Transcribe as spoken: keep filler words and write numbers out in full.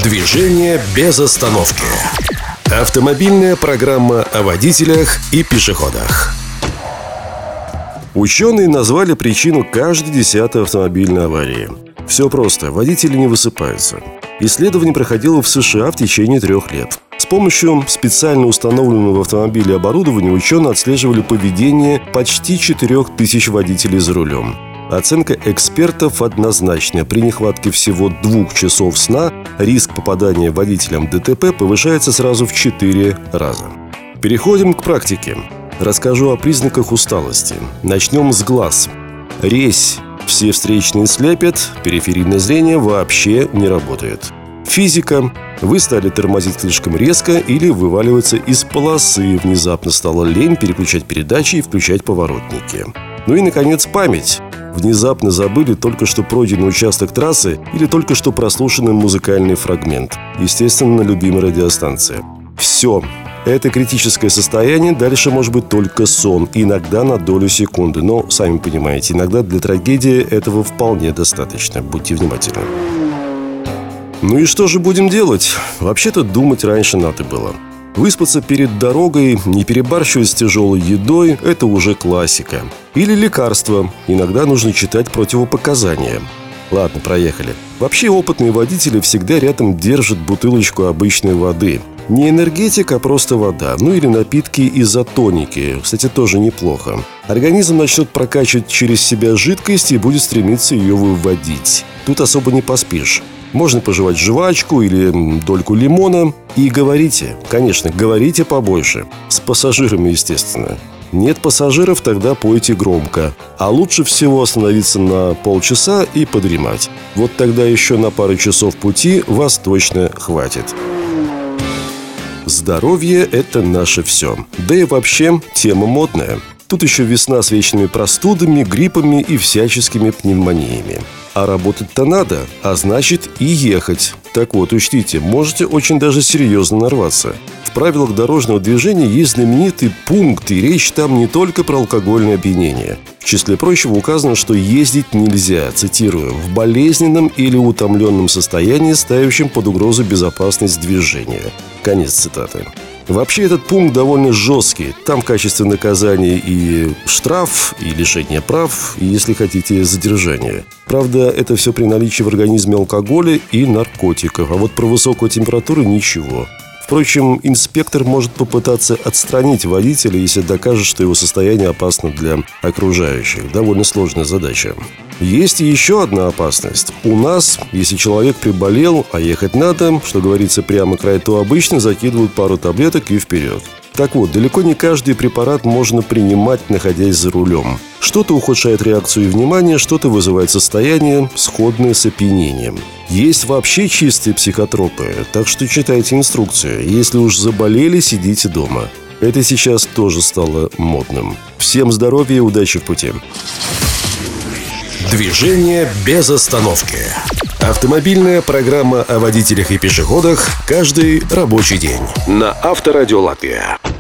Движение без остановки. Автомобильная программа о водителях и пешеходах. Ученые назвали причину каждой десятой автомобильной аварии. Все просто. Водители не высыпаются. Исследование проходило в США в течение трех лет. С помощью специально установленного в автомобиле оборудования ученые отслеживали поведение почти четырех тысяч водителей за рулем. Оценка экспертов однозначная. При нехватке всего двух часов сна риск попадания водителям ДТП повышается сразу в четыре раза. Переходим к практике. Расскажу о признаках усталости. Начнем с глаз. Резь. Все встречные слепят, периферийное зрение вообще не работает. Физика. Вы стали тормозить слишком резко или вываливаться из полосы. Внезапно стало лень переключать передачи и включать поворотники. Ну и, наконец, память. Внезапно забыли только что пройденный участок трассы или только что прослушанный музыкальный фрагмент. Естественно, на любимой радиостанции. Все. Это критическое состояние, дальше может быть только сон, иногда на долю секунды. Но, сами понимаете, иногда для трагедии этого вполне достаточно. Будьте внимательны. Ну и что же будем делать? Вообще-то думать раньше надо было. Выспаться перед дорогой, не перебарщивать с тяжелой едой – это уже классика. Или лекарства. Иногда нужно читать противопоказания. Ладно, проехали. Вообще опытные водители всегда рядом держат бутылочку обычной воды. Не энергетик, а просто вода. Ну или напитки изотоники. Кстати, тоже неплохо. Организм начнет прокачивать через себя жидкость и будет стремиться ее выводить. Тут особо не поспишь. Можно пожевать жвачку или дольку лимона. И говорите, конечно, говорите побольше. С пассажирами, естественно. Нет пассажиров, тогда пойте громко. А лучше всего остановиться на полчаса и подремать. Вот тогда еще на пару часов пути вас точно хватит. Здоровье – это наше все. Да и вообще, тема модная. Тут еще весна с вечными простудами, гриппами и всяческими пневмониями. А работать-то надо, а значит и ехать. Так вот, учтите, можете очень даже серьезно нарваться. В правилах дорожного движения есть знаменитый пункт, и речь там не только про алкогольное опьянение. В числе прочего указано, что ездить нельзя, цитирую, в болезненном или утомленном состоянии, ставящем под угрозу безопасность движения. Конец цитаты. Вообще этот пункт довольно жесткий. Там в качестве наказания и штраф, и лишение прав, и, если хотите, задержание. Правда, это все при наличии в организме алкоголя и наркотиков. А вот про высокую температуру ничего. Впрочем, инспектор может попытаться отстранить водителя, если докажет, что его состояние опасно для окружающих. Довольно сложная задача. Есть и еще одна опасность. У нас, если человек приболел, а ехать надо, что говорится прямо край, то обычно закидывают пару таблеток и вперед. Так вот, далеко не каждый препарат можно принимать, находясь за рулем. Что-то ухудшает реакцию и внимание, что-то вызывает состояние, сходное с опьянением. Есть вообще чистые психотропы, так что читайте инструкцию. Если уж заболели, сидите дома. Это сейчас тоже стало модным. Всем здоровья и удачи в пути. Движение без остановки. Автомобильная программа о водителях и пешеходах каждый рабочий день на Авторадио Латвия.